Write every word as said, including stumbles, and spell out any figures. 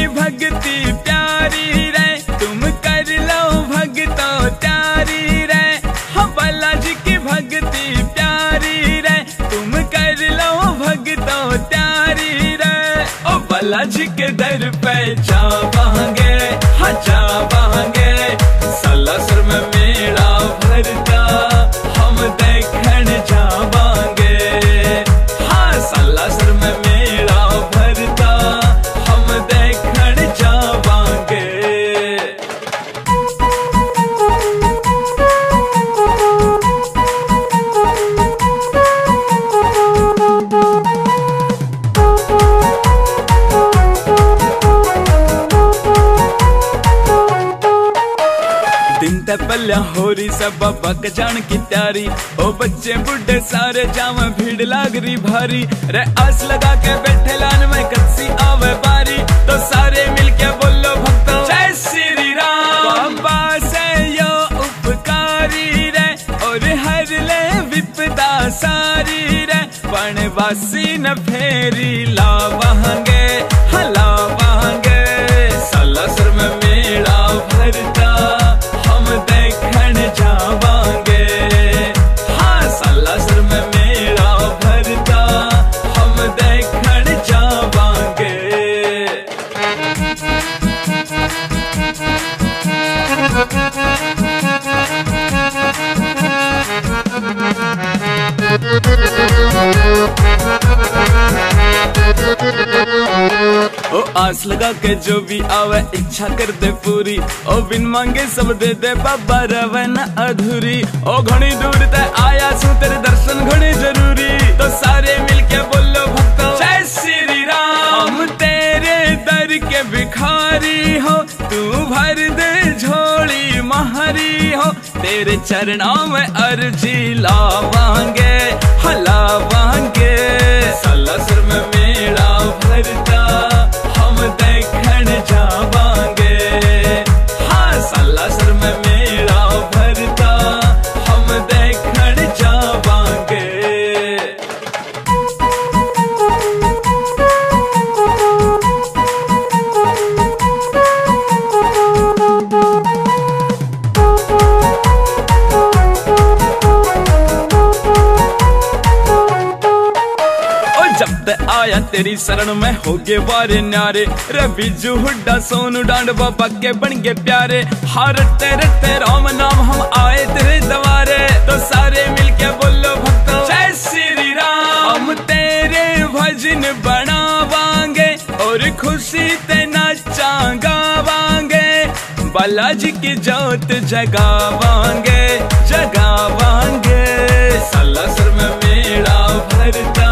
की भक्ति प्यारी रे, तुम कर लो भक्तो त्यारी रे। हाँ बालाजी की भक्ति प्यारी रे, तुम कर लो भक्तो त्यारी रे। ओ बालाजी के दर पे जावांगे, हाँ जावांगे। सालासर में मेला भरता हम देखने जावांगे, हाँ सालासर में मेला भरता हम देखने जावांगे। दिन ते पल्ला होरी सब बाबा के जान की तैयारी। ओ बच्चे बुढ़े सारे जाम भीड़ लागरी भारी रे। आस लगा के बैठे लान में कच्ची आवे बारी, तो सारे मिलके बोलो भक्तों जय श्री राम। बाबा से यो उपकारी रे, और हर ले विपदा सारी रे। वनवासी न फेरी लावांगे, हाँ लावांगे। सालासर में मेला भरता हम देखने जावांगे, हाँ सालासर में मेला भरता हम देखने जावांगे। ओ आस लगा के जो भी आवे इच्छा कर दे पूरी। ओ बिन मांगे सब दे दे बाबा रवे न अधूरी। ओ घनी दूर ते आया सु तेरे दर्शन घने जरूरी, तो सारे मिलके बोलो भक्तों जय श्री राम। हम तेरे दर के भिखारी हो, तू भर दे झोली महरी हो। तेरे चरणों में अर्जी लावांगे, हलावांगे। सालासर में मेला भरता हम देखने जावांगे, हाँ सालासर में मेला भरता हम देखने जावांगे। जब तक आया तेरी शरण में होगे वारे न्यारे रे। बिजू हुड्डा सोनू डांड बाबा के बन गए प्यारे। हर तेरे ते राम नाम हम आए तेरे दवारे, तो सारे मिलके बोलो भक्तों जय श्री राम। हम तेरे भजन बनावांगे और खुशी ते नाचा गावांगे। बालाजी की जोत जगावांगे, जगावांगे। सालासर में मेला भरता